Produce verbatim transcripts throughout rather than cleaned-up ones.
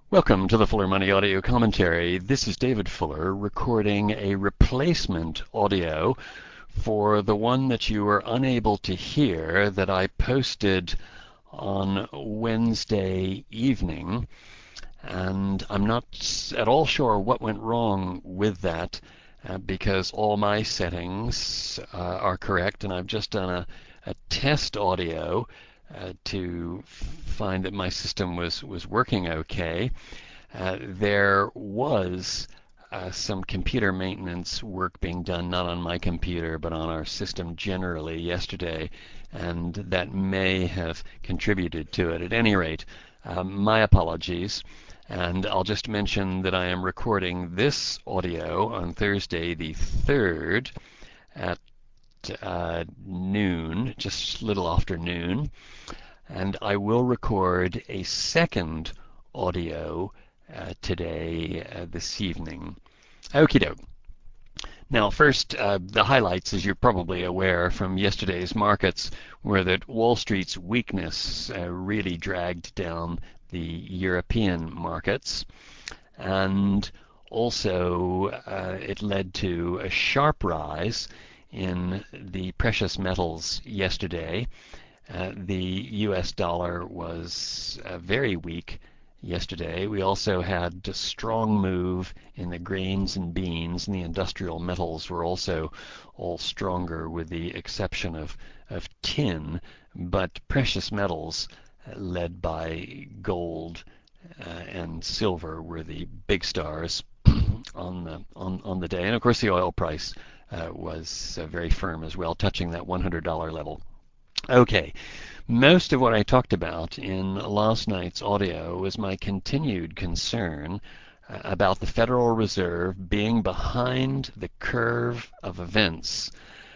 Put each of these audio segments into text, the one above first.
Welcome to the Fuller Money Audio Commentary. This is David Fuller recording a replacement audio for the one that you were unable to hear that I posted on Wednesday evening. And I'm not at all sure what went wrong with that uh, because all my settings uh, are correct, and I've just done a, a test audio uh, to find that my system was, was working okay. Uh, there was uh, some computer maintenance work being done, not on my computer, but on our system generally yesterday, and that may have contributed to it. At any rate, uh, my apologies. And I'll just mention that I am recording this audio on Thursday the third at uh, noon, just a little after noon. And I will record a second audio uh, today, uh, this evening. Okie doke. Now, first, uh, the highlights, as you're probably aware from yesterday's markets, were that Wall Street's weakness uh, really dragged down the European markets, and also uh, it led to a sharp rise in the precious metals yesterday. Uh, the U S dollar was uh, very weak yesterday. We also had a strong move in the grains and beans, and the industrial metals were also all stronger with the exception of, of tin, but precious metals uh, led by gold uh, and silver were the big stars on the on, on the day. And of course the oil price uh, was uh, very firm as well, touching that one hundred dollar level. Okay, most of what I talked about in last night's audio was my continued concern uh, about the Federal Reserve being behind the curve of events.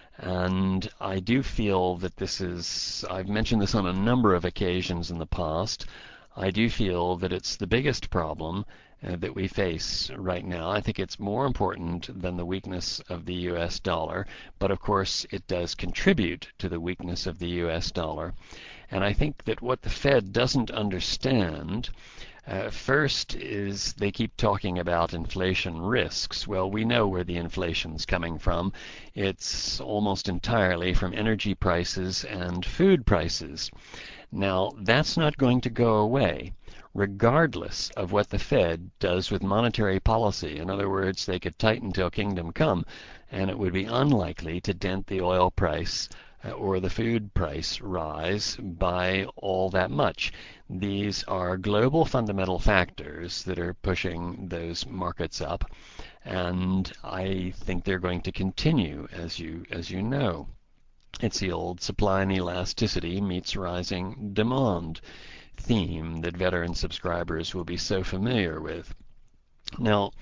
And I do feel that this is, I've mentioned this on a number of occasions in the past, I do feel that it's the biggest problem uh, that we face right now. I think it's more important than the weakness of the U S dollar, but of course it does contribute to the weakness of the U S dollar. And I think that what the Fed doesn't understand uh, first is they keep talking about inflation risks. Well, we know where the inflation's coming from. It's almost entirely from energy prices and food prices. Now, that's not going to go away, regardless of what the Fed does with monetary policy. In other words, they could tighten till kingdom come, and it would be unlikely to dent the oil price uh, or the food price rise by all that much. These are global fundamental factors that are pushing those markets up, and I think they're going to continue, as you as you know. It's the old supply and elasticity meets rising demand theme that veteran subscribers will be so familiar with. Now,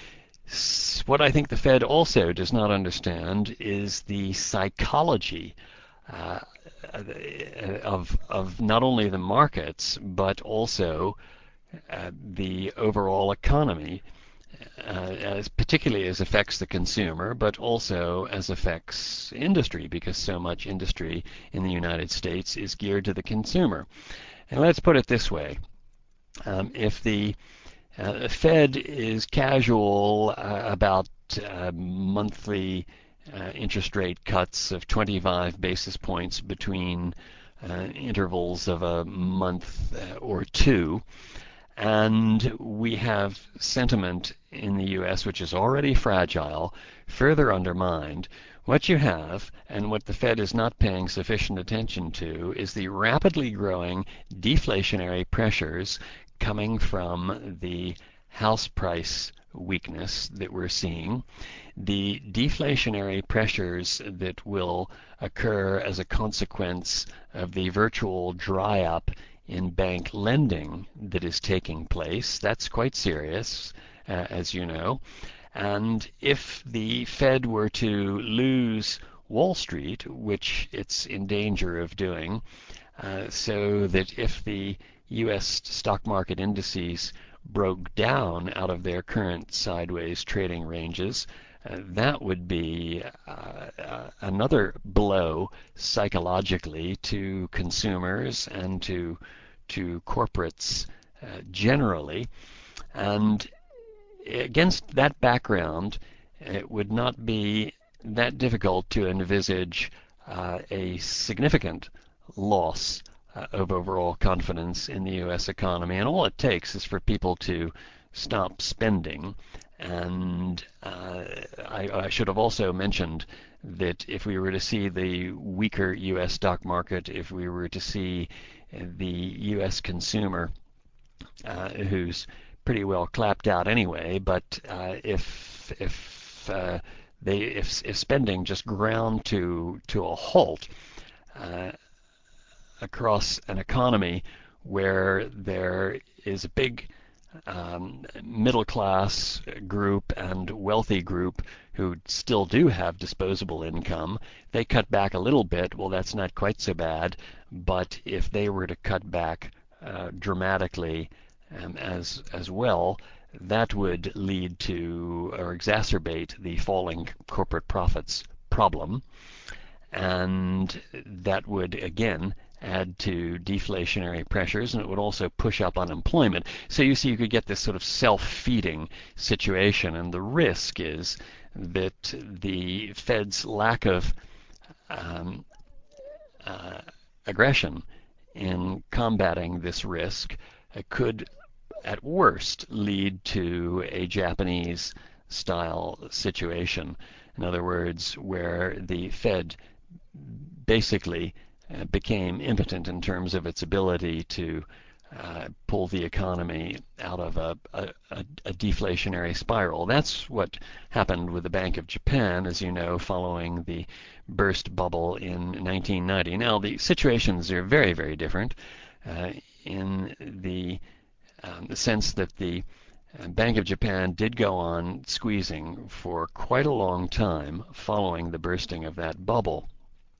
what I think the Fed also does not understand is the psychology uh, of, of not only the markets, but also uh, the overall economy. Uh, as particularly as affects the consumer, but also as affects industry, because so much industry in the United States is geared to the consumer. And let's put it this way. Um, if the uh, Fed is casual uh, about uh, monthly uh, interest rate cuts of twenty-five basis points between uh, intervals of a month uh, or two, and we have sentiment in the U S, which is already fragile, further undermined. What you have, and what the Fed is not paying sufficient attention to, is the rapidly growing deflationary pressures coming from the house price weakness that we're seeing, the deflationary pressures that will occur as a consequence of the virtual dry up in bank lending that is taking place. That's quite serious, uh, as you know. And if the Fed were to lose Wall Street, which it's in danger of doing, uh, so that if the U S stock market indices broke down out of their current sideways trading ranges, uh, that would be uh, uh, another blow psychologically to consumers and to to corporates uh, generally. And against that background, it would not be that difficult to envisage uh, a significant loss uh, of overall confidence in the U S economy. And all it takes is for people to stop spending. And uh, I, I should have also mentioned that if we were to see the weaker U S stock market, if we were to see the U S consumer, uh, who's pretty well clapped out anyway, but uh, if if uh, they if, if spending just ground to to a halt uh, across an economy where there is a big um, middle class group and wealthy group who still do have disposable income, they cut back a little bit. Well, that's not quite so bad. But if they were to cut back uh, dramatically um, as as well, that would lead to or exacerbate the falling corporate profits problem, and that would again add to deflationary pressures, and it would also push up unemployment. So you see, you could get this sort of self-feeding situation, and the risk is that the Fed's lack of um, uh, aggression in combating this risk uh, could, at worst, lead to a Japanese-style situation. In other words, where the Fed basically uh, became impotent in terms of its ability to uh, pull the economy out of a, a, a deflationary spiral. That's what happened with the Bank of Japan, as you know, following the burst bubble in nineteen ninety. Now, the situations are very, very different uh, in the, um, the sense that the uh, Bank of Japan did go on squeezing for quite a long time following the bursting of that bubble.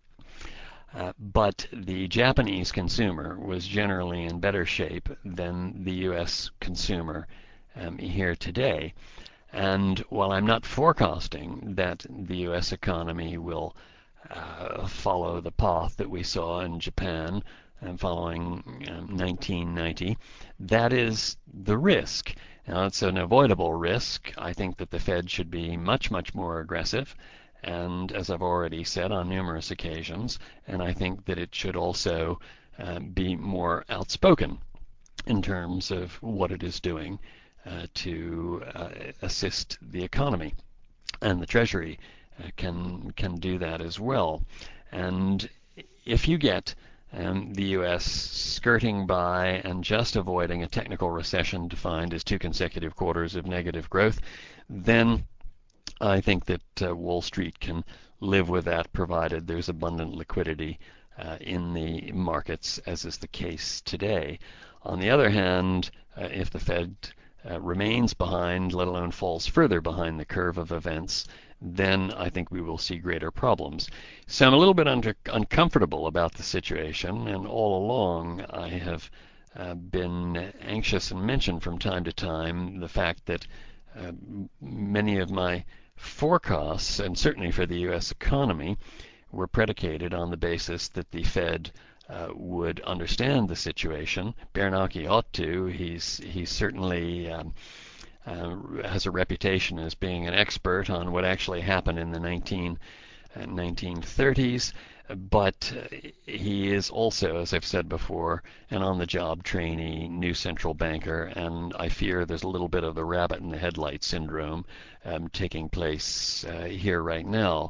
Uh, but the Japanese consumer was generally in better shape than the U S consumer um, here today. And while I'm not forecasting that the U S economy will uh, follow the path that we saw in Japan um, following um, nineteen ninety, that is the risk. Now, it's an avoidable risk. I think that the Fed should be much, much more aggressive, and as I've already said on numerous occasions, and I think that it should also uh, be more outspoken in terms of what it is doing uh, to uh, assist the economy. And the Treasury uh, can can do that as well. And if you get um, the U S skirting by and just avoiding a technical recession defined as two consecutive quarters of negative growth, then I think that uh, Wall Street can live with that, provided there's abundant liquidity uh, in the markets, as is the case today. On the other hand, uh, if the Fed uh, remains behind, let alone falls further behind the curve of events, then I think we will see greater problems. So I'm a little bit under, uncomfortable about the situation, and all along I have uh, been anxious and mentioned from time to time the fact that uh, many of my forecasts, and certainly for the U S economy, were predicated on the basis that the Fed uh, would understand the situation. Bernanke ought to. He's he's certainly um, uh, has a reputation as being an expert on what actually happened in the nineteen thirties, but he is also, as I've said before, an on-the-job trainee, new central banker, and I fear there's a little bit of the rabbit in the headlight syndrome um, taking place uh, here right now.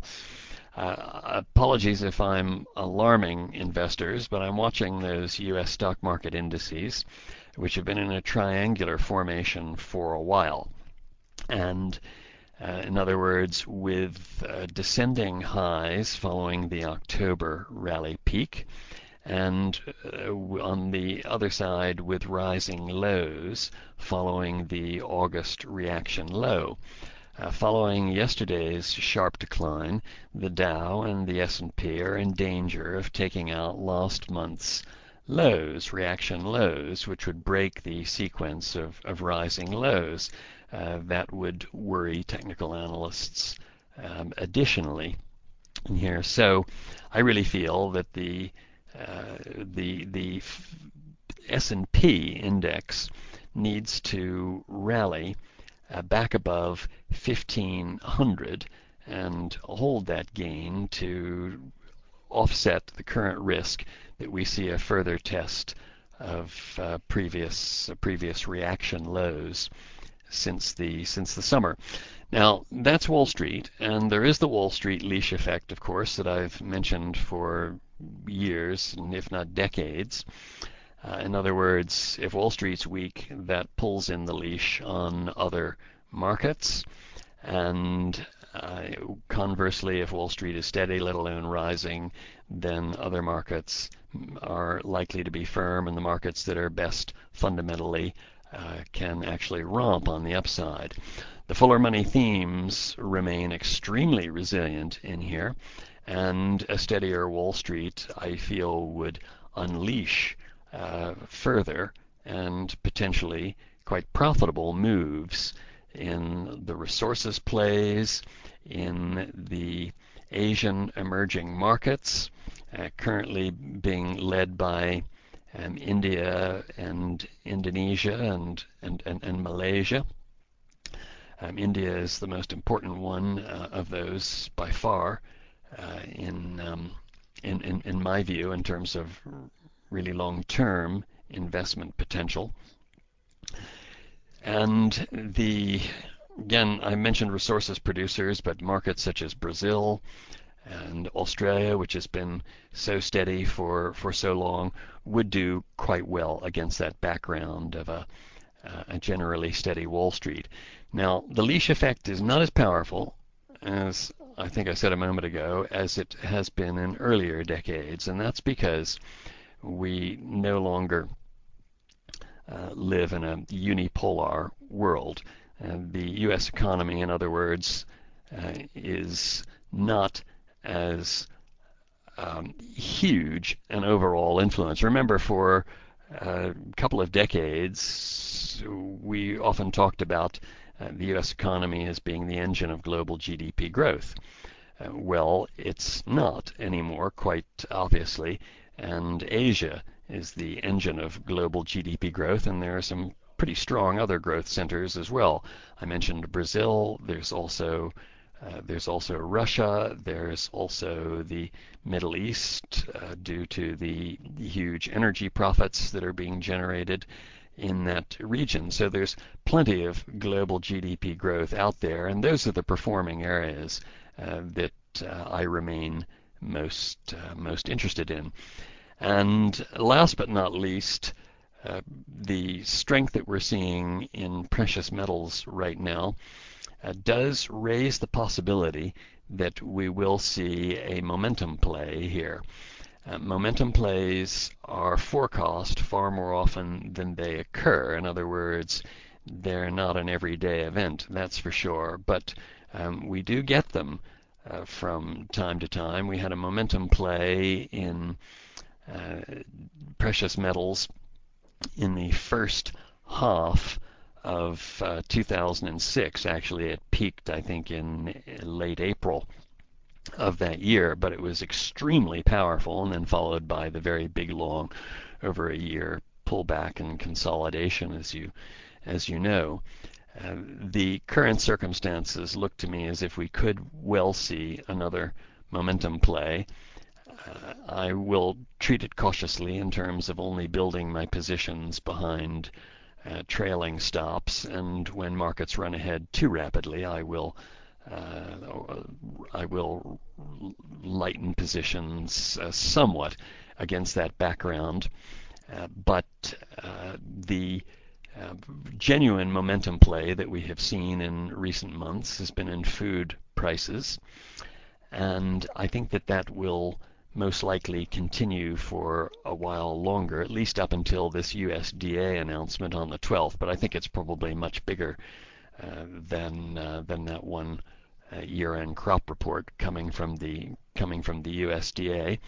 Uh, apologies if I'm alarming investors, but I'm watching those U S stock market indices, which have been in a triangular formation for a while. And Uh, in other words, with uh, descending highs following the October rally peak, and uh, on the other side with rising lows following the August reaction low. Uh, following yesterday's sharp decline, the Dow and the S and P are in danger of taking out last month's lows, reaction lows, which would break the sequence of, of rising lows. Uh, that would worry technical analysts um, additionally in here. So I really feel that the uh, the the S and P index needs to rally uh, back above fifteen hundred and hold that gain to offset the current risk that we see a further test of uh, previous uh, previous reaction lows since the since the summer. Now that's Wall Street, and there is the Wall Street leash effect, of course, that I've mentioned for years, and if not decades. Uh, in other words, if Wall Street's weak, that pulls in the leash on other markets, and uh, conversely, if Wall Street is steady, let alone rising, then other markets are likely to be firm, and the markets that are best fundamentally uh, can actually romp on the upside. The Fuller Money themes remain extremely resilient in here, and a steadier Wall Street, I feel, would unleash uh, further and potentially quite profitable moves in the resources plays, in the Asian emerging markets, uh, currently being led by um, India and Indonesia and, and, and, and Malaysia. Um, India is the most important one uh, of those by far, uh, in, um, in, in, in my view, in terms of really long-term investment potential. And the, again, I mentioned resources producers, but markets such as Brazil and Australia, which has been so steady for, for so long, would do quite well against that background of a, uh, a generally steady Wall Street. Now, the leash effect is not as powerful, as I think I said a moment ago, as it has been in earlier decades, and that's because we no longer uh, live in a unipolar world. And the U S economy, in other words, uh, is not as um, huge an overall influence. Remember, for a couple of decades, we often talked about uh, the U S economy as being the engine of global G D P growth. Uh, well, it's not anymore, quite obviously, and Asia is the engine of global G D P growth, and there are some pretty strong other growth centers as well. I mentioned Brazil. There's also uh, there's also Russia. There's also the Middle East, uh, due to the huge energy profits that are being generated in that region. So there's plenty of global G D P growth out there, and those are the performing areas uh, that uh, I remain most uh, most interested in. And last but not least, uh, the strength that we're seeing in precious metals right now uh, does raise the possibility that we will see a momentum play here. Uh, momentum plays are forecast far more often than they occur. In other words, they're not an everyday event, that's for sure, but um, we do get them uh, from time to time. We had a momentum play in uh, precious metals in the first half of uh, two thousand six. Actually, it peaked, I think, in late April of that year, but it was extremely powerful, and then followed by the very big, long, over a year pullback and consolidation, as you as you know. Uh, the current circumstances look to me as if we could well see another momentum play. Uh, I will treat it cautiously in terms of only building my positions behind uh, trailing stops, and when markets run ahead too rapidly, I will uh, I will lighten positions uh, somewhat against that background. Uh, but uh, the uh, genuine momentum play that we have seen in recent months has been in food prices, and I think that that will most likely continue for a while longer, at least up until this U S D A announcement on the twelfth. But I think it's probably much bigger uh, than uh, than that one uh, year-end crop report coming from the coming from the U S D A,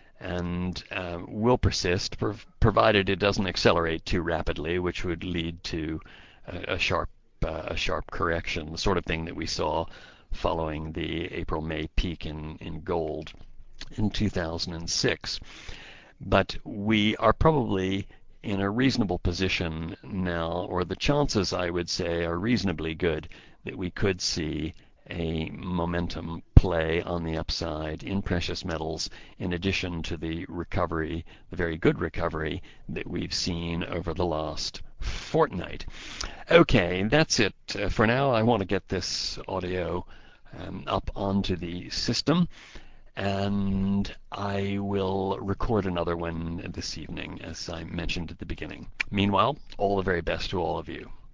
and uh, will persist, prov- provided it doesn't accelerate too rapidly, which would lead to a, a sharp uh, a sharp correction, the sort of thing that we saw following the April-May peak in, in gold in two thousand six. But we are probably in a reasonable position now, or the chances, I would say, are reasonably good that we could see a momentum play on the upside in precious metals, in addition to the recovery, the very good recovery that we've seen over the last fortnight. Okay, that's it uh, for now. I want to get this audio um, up onto the system, and I will record another one this evening, as I mentioned at the beginning. Meanwhile, all the very best to all of you.